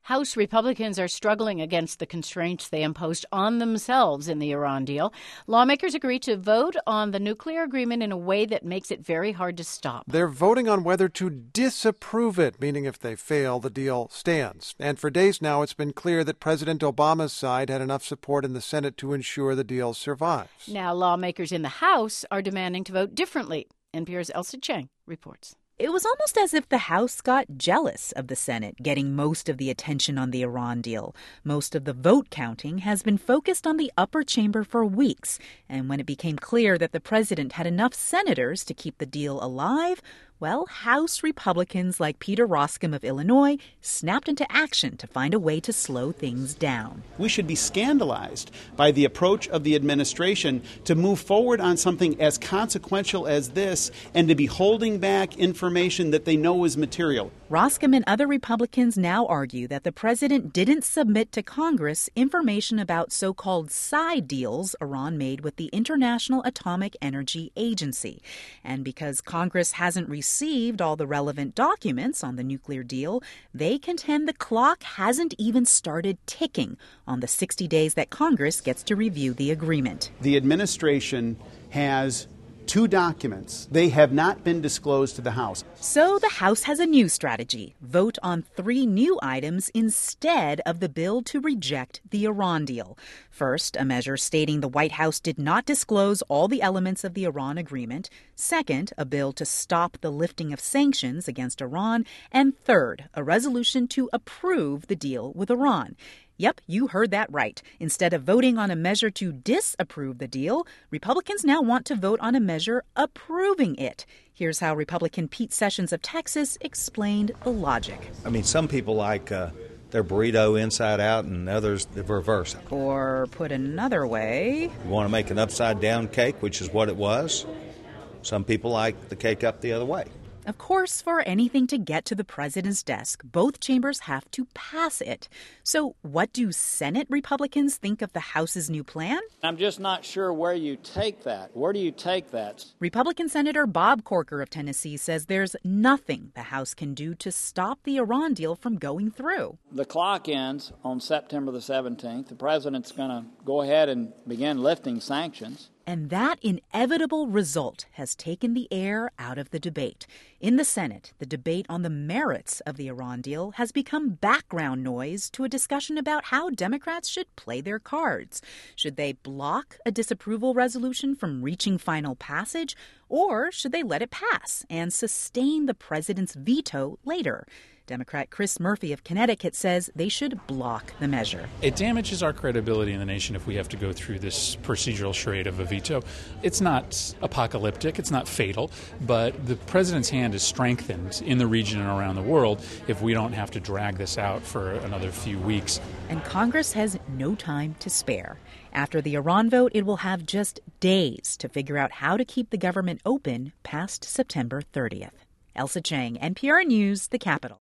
House Republicans are struggling against the constraints they imposed on themselves in the Iran deal. Lawmakers agreed to vote on the nuclear agreement in a way that makes it very hard to stop. They're voting on whether to disapprove it, meaning if they fail, the deal stands. And for days now, it's been clear that President Obama's side had enough support in the Senate to ensure the deal survives. Now, lawmakers in the House are demanding to vote differently. NPR's Ailsa Chang reports. It was almost as if the House got jealous of the Senate getting most of the attention on the Iran deal. Most of the vote counting has been focused on the upper chamber for weeks. And when it became clear that the president had enough senators to keep the deal alive, well, House Republicans like Peter Roskam of Illinois snapped into action to find a way to slow things down. We should be scandalized by the approach of the administration to move forward on something as consequential as this and to be holding back information that they know is material. Roskam and other Republicans now argue that the president didn't submit to Congress information about so-called side deals Iran made with the International Atomic Energy Agency. And because Congress hasn't received all the relevant documents on the nuclear deal, they contend the clock hasn't even started ticking on the 60 days that Congress gets to review the agreement. The administration has two documents. They have not been disclosed to the House. So the House has a new strategy. Vote on 3 new items instead of the bill to reject the Iran deal. First, a measure stating the White House did not disclose all the elements of the Iran agreement. Second, a bill to stop the lifting of sanctions against Iran. And third, a resolution to approve the deal with Iran. Yep, you heard that right. Instead of voting on a measure to disapprove the deal, Republicans now want to vote on a measure approving it. Here's how Republican Pete Sessions of Texas explained the logic. I mean, some people like their burrito inside out and others the reverse. Or put another way, You want to make an upside-down cake, which is what it was. Some people like the cake up the other way. Of course, for anything to get to the president's desk, both chambers have to pass it. So what do Senate Republicans think of the House's new plan? I'm just not sure where you take that. Where do you take that? Republican Senator Bob Corker of Tennessee says there's nothing the House can do to stop the Iran deal from going through. The clock ends on September the 17th. The president's going to go ahead and begin lifting sanctions. And that inevitable result has taken the air out of the debate. In the Senate, the debate on the merits of the Iran deal has become background noise to a discussion about how Democrats should play their cards. Should they block a disapproval resolution from reaching final passage, or should they let it pass and sustain the president's veto later? Democrat Chris Murphy of Connecticut says they should block the measure. It damages our credibility in the nation if we have to go through this procedural charade of a veto. It's not apocalyptic, it's not fatal, but the president's hand is strengthened in the region and around the world if we don't have to drag this out for another few weeks. And Congress has no time to spare. After the Iran vote, it will have just days to figure out how to keep the government open past September 30th. Ailsa Chang, NPR News, the Capitol.